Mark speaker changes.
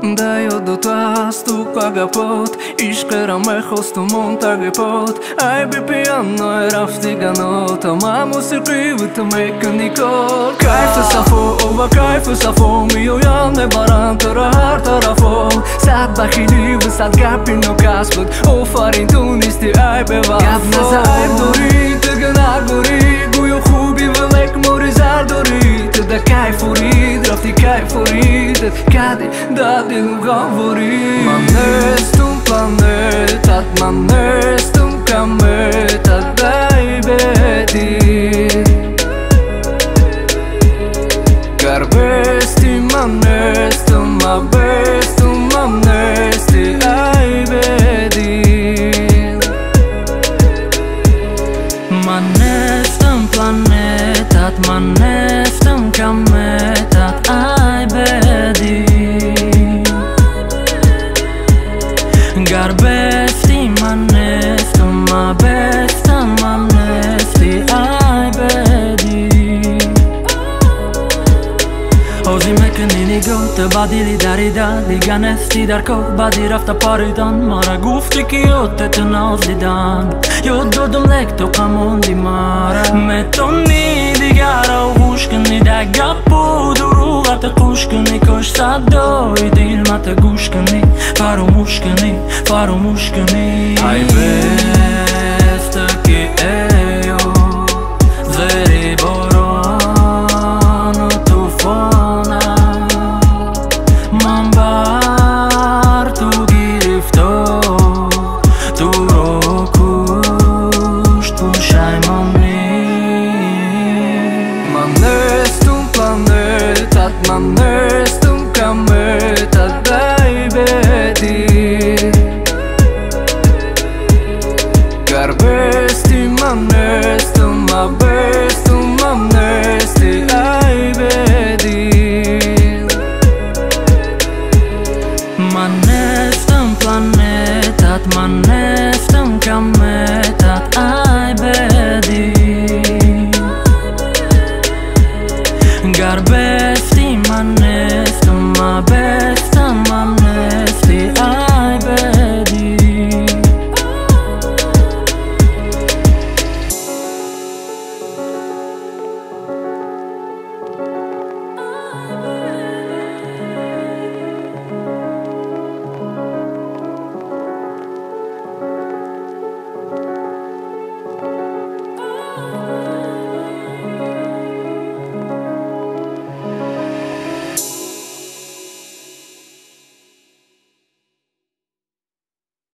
Speaker 1: Da io do t'as tu pagapot Ishkera me hostu mon tagepot Ai bi piano e rafti ganot Ma musikrivu të me kënikot Kajfë sa fo, ova kajfë sa fo Mio janë me baran të rahar të rafo Sa të bakilivu, sa të gapin në kaspët O farin të nisti ai be vafo Gap në sa ai dori të gënar gori Gujo hubi vëlek mori zar dori Të da kajfurit, rafti kajfurit Kadi dadi nuk gavorit Ma nestun planetat, ma nestun kametat Da i beti Garbesti ma nestun, ma bestun, ma nesti A i beti Ma nestun planetat, ma nestun kametat A i beti Garbesti ma neftum, ma bestam, ma nefti ai bedi Ozi me kënini go të badili darida Liga nefti darko badi rafta paridan Mara gufti kiote të nazlidan Jo do dëm lek to ka mundi mara Me toni di gara u hushkëni Dega po duruga të kushkëni Kosh sa do i dilma të gushkëni Faru mushkëni Ai bes të ki ejo Zeri boronë të fona Mambar të girifto Të rokusht të shajmoni Ma nestun planetat, ma nestun kametat Da i beti Garbesti ma nestun